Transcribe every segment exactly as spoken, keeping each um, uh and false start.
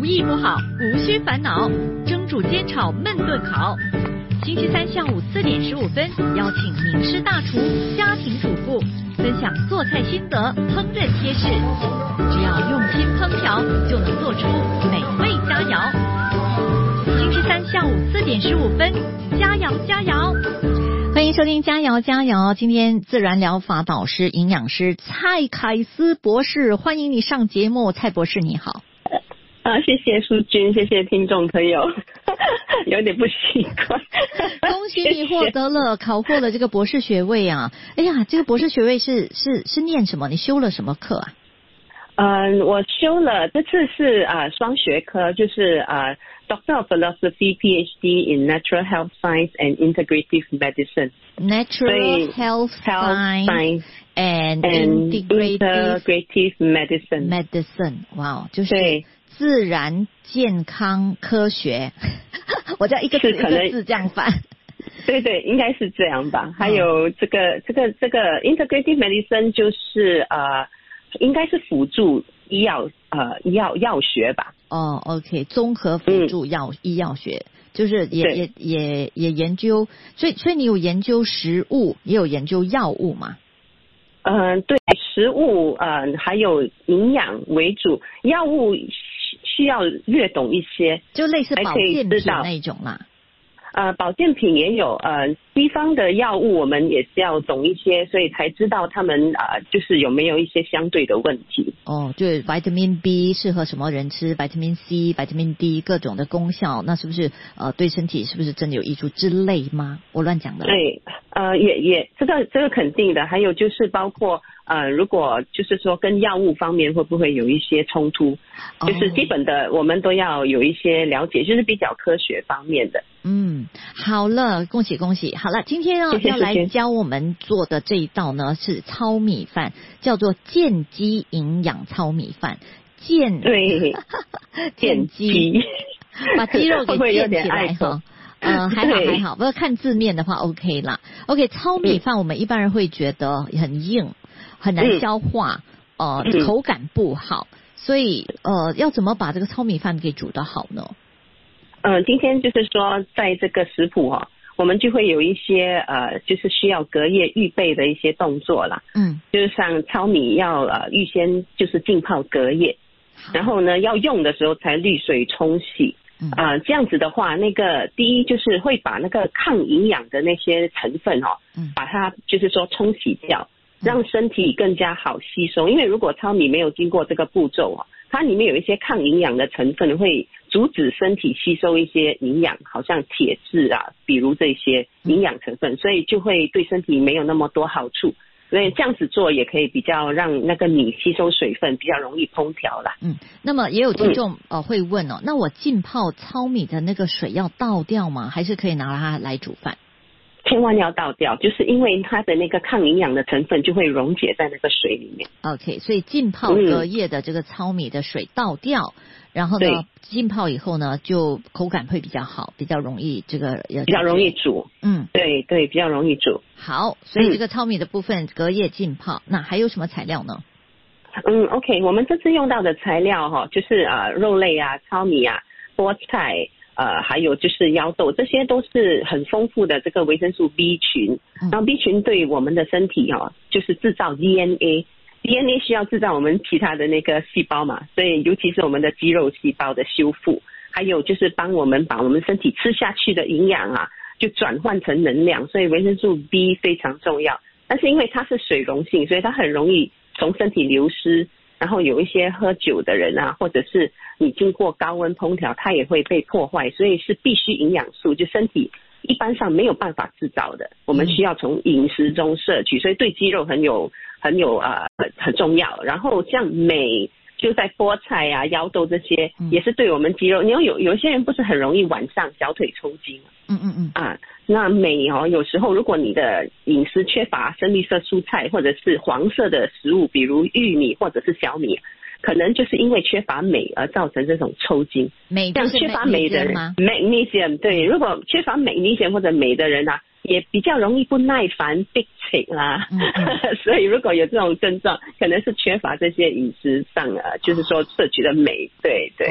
厨艺不好无需烦恼，蒸煮煎炒焖炖烤。星期三下午四点十五分，邀请名师大厨、家庭主妇分享做菜心得、烹饪贴士。只要用心烹调，就能做出美味佳肴。星期三下午四点十五分，佳肴佳肴。欢迎收听佳肴佳肴，今天自然疗法导师、营养师蔡凯斯博士，欢迎你上节目。蔡博士你好。 啊，谢谢淑君，谢谢听众朋友，有点不习惯。 恭喜你获得了考获了这个博士学位啊！哎呀，这个博士学位是是是念什么？你修了什么课啊？ 嗯，我修了，这次是啊双学科，就是啊 Doctor of Philosophy P H D in Natural Health Science and Integrative Medicine。Natural Health Science and Integrative Medicine。 Medicine， 哇，就是自然健康科学。我这样一个字一个字这样翻。 对对，应该是这样吧。还有这个这个这个 Integrative Medicine 就是呃。应该是辅助医药呃医药药学吧。 哦 ，OK， 综合辅助药、嗯、医药学，就是也也也也研究，所以所以你有研究食物，也有研究药物嘛？ 嗯、呃，对，食物呃还有营养为主，药物需要略懂一些， 就类似保健品那种嘛。 呃，保健品也有，呃，西方的药物我们也是要懂一些，所以才知道他们啊、呃，就是有没有一些相对的问题。 哦，就是 Vitamin B 适合什么人吃 ，Vitamin C、Vitamin D 各种的功效，那是不是呃对身体是不是真的有益处之类吗？我乱讲的。 对，呃，也也这个这个肯定的，还有就是包括呃，如果就是说跟药物方面会不会有一些冲突，哦、就是基本的我们都要有一些了解，就是比较科学方面的。 嗯，好了，恭喜恭喜！好了，今天要谢谢要来教我们做的这一道呢是糙米饭，叫做健肌营养糙米饭。健对， 健肌，把肌肉给健起来哈。呃，还好还好，不过看字面的话 OK 啦。OK， 糙米饭我们一般人会觉得很硬，很难消化，嗯、呃，嗯、口感不好，所以呃，要怎么把这个糙米饭给煮得好呢？ 呃，今天就是说，在这个食谱哦，我们就会有一些呃，就是需要隔夜预备的一些动作啦。嗯，就是像糙米要呃预先就是浸泡隔夜，然后呢要用的时候才滤水冲洗。嗯、呃，这样子的话，那个第一就是会把那个抗营养的那些成分哦，嗯、把它就是说冲洗掉，让身体更加好吸收。因为如果糙米没有经过这个步骤哦，它里面有一些抗营养的成分会阻止身体吸收一些营养，好像铁质啊，比如这些营养成分，所以就会对身体没有那么多好处。所以这样子做也可以比较让那个米吸收水分，比较容易烹调啦。 嗯，那么也有听众、嗯、呃会问哦，那我浸泡糙米的那个水要倒掉吗？还是可以拿它来煮饭？ 千万要倒掉，就是因为它的那个抗营养的成分就会溶解在那个水里面。 OK， 所以浸泡隔夜的这个糙米的水倒掉，嗯、然后呢浸泡以后呢，就口感会比较好，比较容易这个比较容易煮。嗯，对对，比较容易煮。 好，所以这个糙米的部分隔夜浸泡，嗯、那还有什么材料呢？ 嗯 ，OK， 我们这次用到的材料哈、哦，就是呃肉类啊、糙米啊、菠菜。呃，还有就是腰豆，这些都是很丰富的这个维生素 B 群。然后 B 群对我们的身体哦，就是制造 D N A，D N A 需要制造我们其他的那个细胞嘛，所以尤其是我们的肌肉细胞的修复，还有就是帮我们把我们身体吃下去的营养啊，就转换成能量，所以维生素 B 非常重要。但是因为它是水溶性，所以它很容易从身体流失。然后有一些喝酒的人啊，或者是你经过高温烹调，它也会被破坏，所以是必须营养素，就身体一般上没有办法制造的，我们需要从饮食中摄取，所以对肌肉很有很有呃很很重要。然后像镁，就在菠菜啊、腰豆这些，也是对我们肌肉。你有有有些人不是很容易晚上小腿抽筋，嗯嗯嗯啊，那镁哦，有时候如果你的饮食缺乏深绿色蔬菜或者是黄色的食物，比如玉米或者是小米，可能就是因为缺乏镁而造成这种抽筋。 镁就是缺乏镁的人吗 ？magnesium 对，如果缺乏 magnesium 或者镁的人啊，也比较容易不耐烦、逼请啦。嗯嗯所以如果有这种症状，可能是缺乏这些饮食上啊，就是说摄取的镁。对对。 哦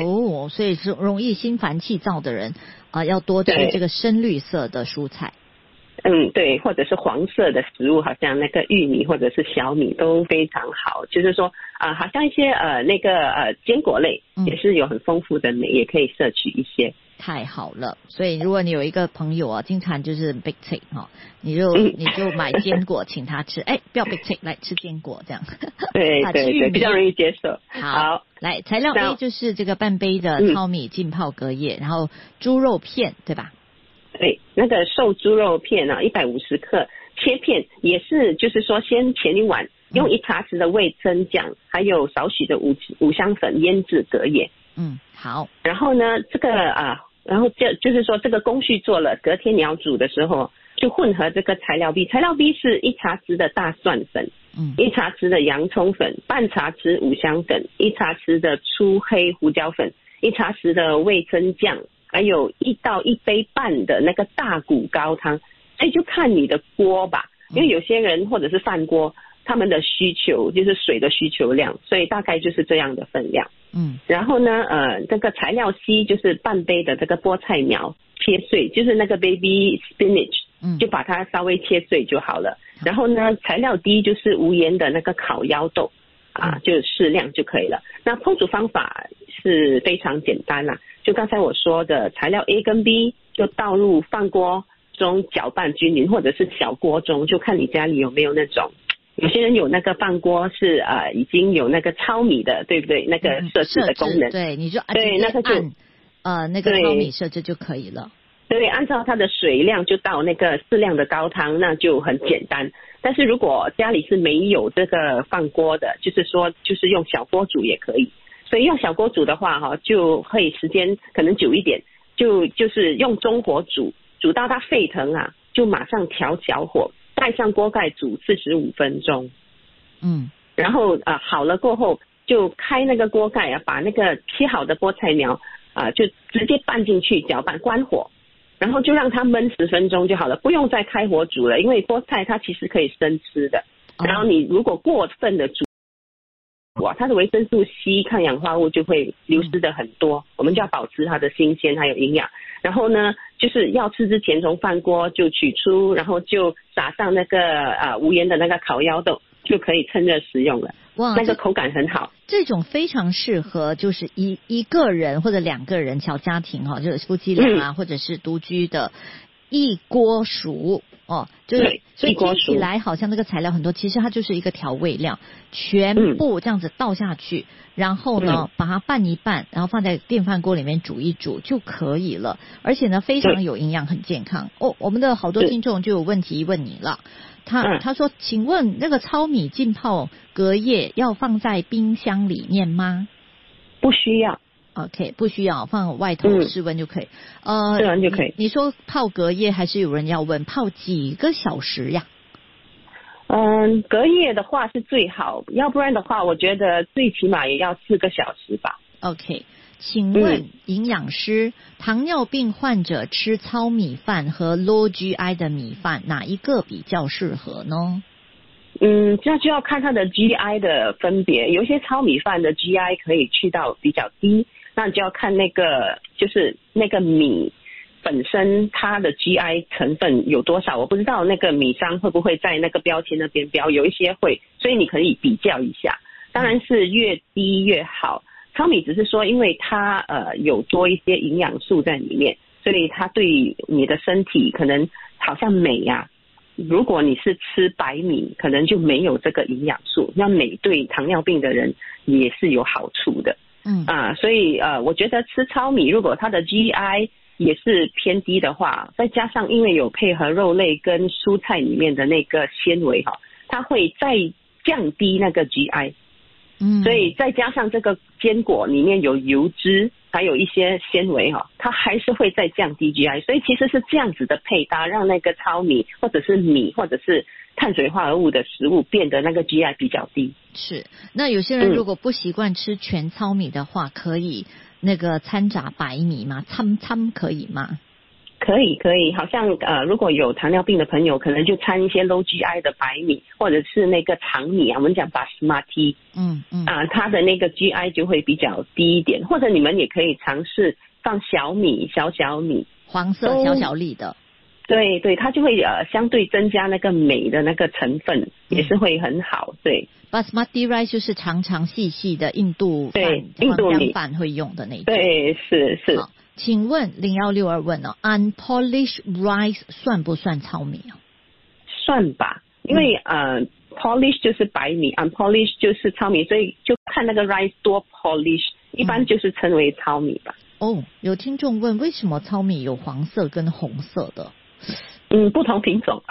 哦，所以是容易心烦气躁的人啊、呃，要多吃这个深绿色的蔬菜。 嗯，对，或者是黄色的食物，好像那个玉米或者是小米都非常好。就是说啊、呃，好像一些呃那个呃坚果类也是有很丰富的镁，嗯、也可以摄取一些。 太好了，所以如果你有一个朋友啊，经常就是 big take 哈，你就、嗯、你就买坚果请他吃，哎，不要 big take 来吃坚果这样。 对对对，比较容易接受。 好，好来材料 A 就是这个半杯的糙米浸泡隔夜，嗯、然后猪肉片对吧？ 对，那个瘦猪肉片啊，一百五十克切片，也是就是说先前一晚用一茶匙的味噌酱，还有少许的五五香粉腌制隔夜。 嗯，好。 然后呢，这个啊。然后就就是说这个工序做了，隔天你要煮的时候就混合这个材料 B， 材料 B 是一茶匙的大蒜粉，嗯，一茶匙的洋葱粉，半茶匙五香粉，一茶匙的粗黑胡椒粉，一茶匙的味噌酱，还有一到一杯半的那个大骨高汤。哎，就看你的锅吧，因为有些人或者是饭锅，他们的需求就是水的需求量，所以大概就是这样的分量。嗯，然后呢，呃，这个材料 C 就是半杯的这个菠菜苗切碎，就是那个 baby spinach， 嗯，就把它稍微切碎就好了。然后呢，材料 D 就是无盐的那个烤腰豆，啊，就适量就可以了。那烹煮方法是非常简单啦，就刚才我说的材料 A 跟 B 就倒入饭锅中搅拌均匀，或者是小锅中，就看你家里有没有那种。有些人有那个饭锅是呃已经有那个糙米的，对不对？那个设置的功能， 嗯、对，你就对那个就呃那个糙米设置就可以了。 对，按照它的水量就倒那个适量的高汤，那就很简单。但是如果家里是没有这个饭锅的，就是说就是用小锅煮也可以。所以用小锅煮的话哈，就会时间可能久一点，就就是用中火煮，煮到它沸腾啊，就马上调小火。盖上锅盖煮四十五分钟，嗯，然后啊、呃、好了过后就开那个锅盖啊，把那个切好的菠菜苗啊、呃、就直接拌进去搅拌，关火，然后就让它焖十分钟就好了，不用再开火煮了，因为菠菜它其实可以生吃的。然后你如果过分的煮，哇，它的维生素 C 抗氧化物就会流失的很多，嗯、我们就要保持它的新鲜还有营养。然后呢，就是要吃之前从饭锅就取出，然后就撒上那个啊、呃、无盐的那个烤腰豆，就可以趁热食用了。哇，那个口感很好。 这种非常适合就是一一个人或者两个人小家庭哈，就是夫妻俩啊、嗯、或者是独居的一锅熟哦，就是所以听起来好像那个材料很多，其实它就是一个调味料，全部这样子倒下去，嗯、然后呢、嗯、把它拌一拌，然后放在电饭锅里面煮一煮就可以了。而且呢非常有营养，很健康哦。我们的好多听众就有问题问你了，他、嗯、他说，请问那个糙米浸泡隔夜要放在冰箱里面吗？ 不需要。 OK， 不需要放外头室温就可以。 嗯、呃，室温就可以你。你说泡隔夜，还是有人要问泡几个小时呀？ 嗯，隔夜的话是最好，要不然的话，我觉得最起码也要四个小时吧。 OK， 请问营养师，嗯、糖尿病患者吃糙米饭和 low G I 的米饭，哪一个比较适合呢？ 嗯，这就要看它的 G I 的分别，有一些糙米饭的 G I 可以去到比较低，那就要看那个就是那个米本身它的 G I 成分有多少，我不知道那个米商会不会在那个标签那边标，有一些会，所以你可以比较一下，当然是越低越好。糙米只是说因为它呃有多一些营养素在里面，所以它对你的身体可能好像镁呀、啊，如果你是吃白米，可能就没有这个营养素。那镁对糖尿病的人也是有好处的，嗯啊，所以呃，我觉得吃糙米，如果它的 G I 也是偏低的话，再加上因为有配合肉类跟蔬菜里面的那个纤维哈，它会再降低那个 G I， 嗯，所以再加上这个坚果里面有油脂，还有一些纤维哈，它还是会再降低 G I， 所以其实是这样子的配搭，让那个糙米或者是米或者是碳水化合物的食物变得那个 G I 比较低。 是，那有些人如果不习惯吃全糙米的话，嗯、可以那个掺杂白米吗？掺掺可以吗？ 可以可以，好像呃，如果有糖尿病的朋友，可能就掺一些 low G I 的白米，或者是那个长米啊，我们讲 basmati， 嗯嗯啊、呃，它的那个 G I 就会比较低一点，或者你们也可以尝试放小米，小小米， 黄色小小粒的。 对对，它就会呃相对增加那个镁的那个成分，也是会很好。对 ，Basmati rice 就是长长细细的印度饭， 对印度米饭会用的那种。 对，是是。 好，请问零幺六二问哦 ，unpolished rice 算不算糙米啊？ 算吧，因为、嗯、呃 polish 就是白米 ，unpolished 就是糙米，所以就看那个 rice 多 polish， 一般就是称为糙米吧。 哦，有听众问为什么糙米有黄色跟红色的？ 嗯，不同品种，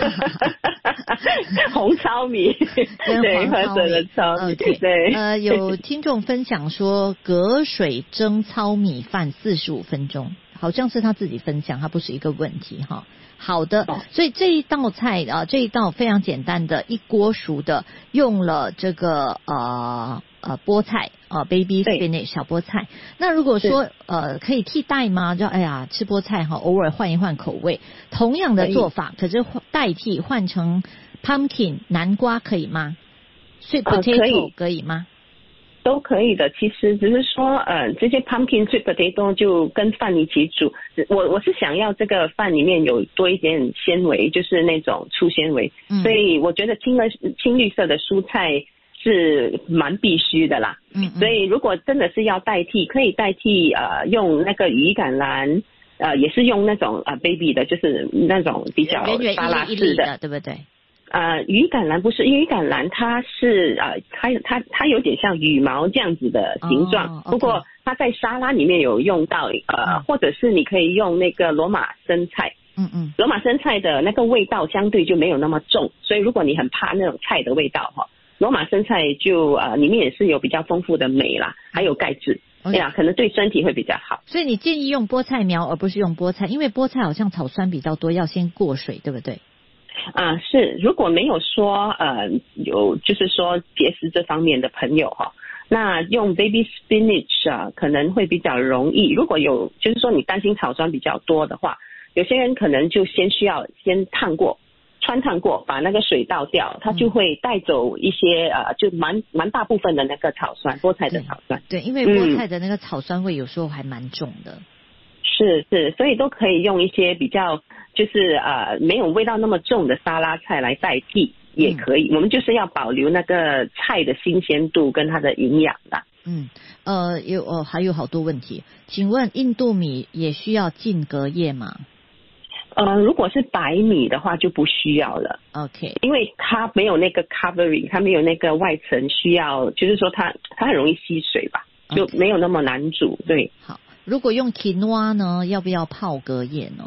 红糙米对，或者的糙米， okay. 对。 呃，有听众分享说，隔水蒸糙米饭四十五分钟，好像是他自己分享，它不是一个问题哈。好的， 哦、 所以这一道菜啊，这一道非常简单的一锅熟的，用了这个呃呃菠菜呃 baby spinach 小菠菜。那如果说呃可以替代吗？就哎呀吃菠菜哈，偶尔换一换口味，同样的做法，可是代替换成 pumpkin 南瓜可以吗？sweet potato、呃、可以吗？ 都可以的，其实只是说，呃，这些 pumpkin sweet potato 就跟饭一起煮。我我是想要这个饭里面有多一点纤维，就是那种粗纤维，嗯、所以我觉得青了青绿色的蔬菜是蛮必须的啦。嗯, 嗯，所以如果真的是要代替，可以代替呃用那个羽甘蓝，呃也是用那种呃 baby 的，就是那种比较沙拉式的， 圆圆一粒的，对不对？ 呃，羽甘蓝不是，羽甘蓝它是呃，它它它有点像羽毛这样子的形状，哦 okay、不过它在沙拉里面有用到，呃，嗯、或者是你可以用那个罗马生菜， 嗯嗯， 罗马生菜的那个味道相对就没有那么重，所以如果你很怕那种菜的味道哈，罗马生菜就呃里面也是有比较丰富的镁啦，还有钙质。对啊，可能对身体会比较好。 所以你建议用菠菜苗而不是用菠菜，因为菠菜好像草酸比较多，要先过水，对不对？ 啊、呃，是，如果没有说呃有就是说结石这方面的朋友哈，那用 baby spinach 啊可能会比较容易。如果有就是说你担心草酸比较多的话，有些人可能就先需要先烫过。穿烫过，把那个水倒掉，它就会带走一些、嗯、呃，就蛮蛮大部分的那个草酸，菠菜的草酸。 对，对因为菠菜的那个草酸味有时候还蛮重的。嗯、 是是，所以都可以用一些比较就是呃没有味道那么重的沙拉菜来代替，也可以。嗯、我们就是要保留那个菜的新鲜度跟它的营养啦。 嗯，呃，有呃还有好多问题，请问印度米也需要浸隔夜吗？ 呃，如果是白米的话就不需要了 ，OK， 因为它没有那个 covering， 它没有那个外层需要，就是说它它很容易吸水吧， okay. 就没有那么难煮。对， 好，如果用 quinoa 呢，要不要泡隔夜呢？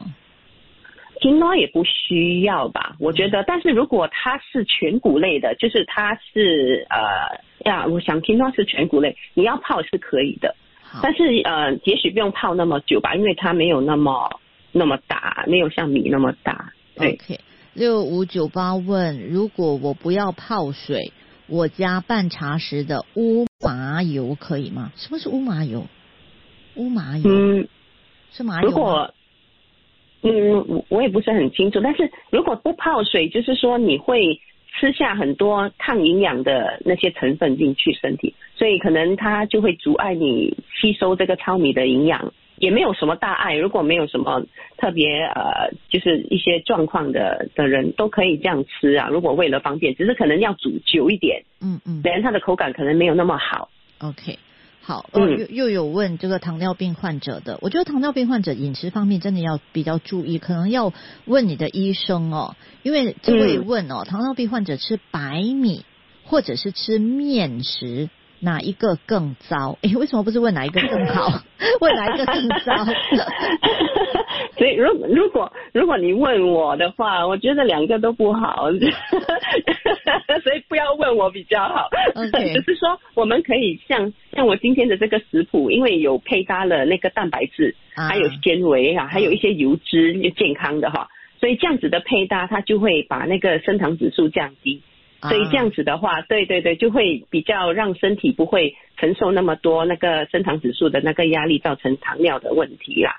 quinoa 也不需要吧，我觉得。嗯、但是如果它是全谷类的，就是它是呃呀，我想 quinoa 是全谷类，你要泡是可以的，但是呃，也许不用泡那么久吧，因为它没有那么。那么大，没有像米那么大。对 OK， 六五九八问，如果我不要泡水，我加半茶匙的乌麻油可以吗？什么是乌麻油？乌麻油，嗯，是麻油吗？ 如果，嗯，我也不是很清楚，但是如果不泡水，就是说你会吃下很多抗营养的那些成分进去身体，所以可能它就会阻碍你吸收这个糙米的营养。也没有什么大碍，如果没有什么特别呃，就是一些状况的的人都可以这样吃啊。如果为了方便，只是可能要煮久一点，嗯嗯，不然它的口感可能没有那么好。 OK， 好，呃、嗯，又又有问这个糖尿病患者的，我觉得糖尿病患者饮食方面真的要比较注意，可能要问你的医生哦，因为这位问哦，嗯、糖尿病患者吃白米或者是吃面食。哪一个更糟？诶，为什么不是问哪一个更好？问哪一个更糟？ 所以，如如果如果你问我的话，我觉得两个都不好，所以不要问我比较好。Okay. 就是说，我们可以像像我今天的这个食谱，因为有配搭了那个蛋白质，啊、还有纤维啊，还有一些油脂，健康的哈，所以这样子的配搭，它就会把那个升糖指数降低。所以这样子的话，对对对，就会比较让身体不会承受那么多那个升糖指数的那个压力，造成糖尿的问题啦。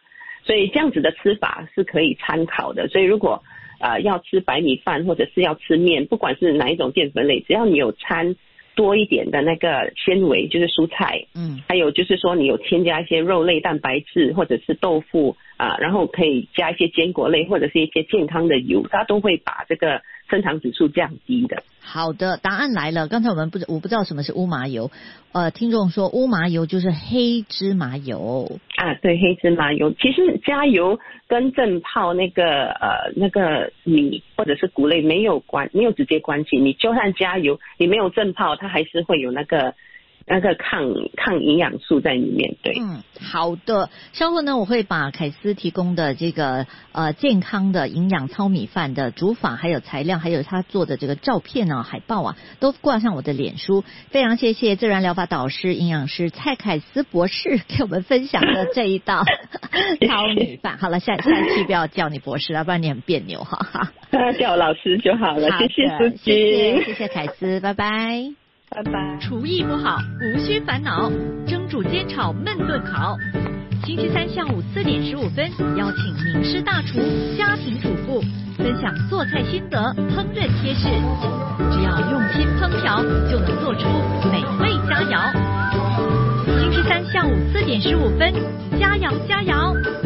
所以这样子的吃法是可以参考的。所以如果呃要吃白米饭或者是要吃面，不管是哪一种淀粉类，只要你有掺多一点的那个纤维，就是蔬菜，嗯，还有就是说你有添加一些肉类蛋白质或者是豆腐啊，然后可以加一些坚果类或者是一些健康的油，它都会把这个升糖指数降低的。 好的，答案来了。刚才我们不我不知道什么是乌麻油，呃，听众说乌麻油就是黑芝麻油啊，对，黑芝麻油。其实加油跟浸泡那个呃那个米或者是谷类没有关，没有直接关系。你就算加油，你没有浸泡，它还是会有那个。那个抗抗营养素在里面，对。 嗯，好的。稍后呢，我会把凯斯提供的这个呃健康的营养糙米饭的煮法，还有材料，还有他做的这个照片啊、海报啊，都挂上我的脸书。非常谢谢自然疗法导师、营养师蔡凯斯博士给我们分享的这一道糙米饭。好了，下下期不要叫你博士，要不然你很别扭哈。 叫我老师就好了。 好， 谢谢苏谢谢谢谢凯斯，拜拜。 拜拜。 厨艺不好，无需烦恼，蒸煮煎炒焖炖烤。星期三下午四点十五分，邀请名师大厨、家庭主妇分享做菜心得、烹饪贴士。只要用心烹调，就能做出美味佳肴。星期三下午四点十五分，佳肴佳肴。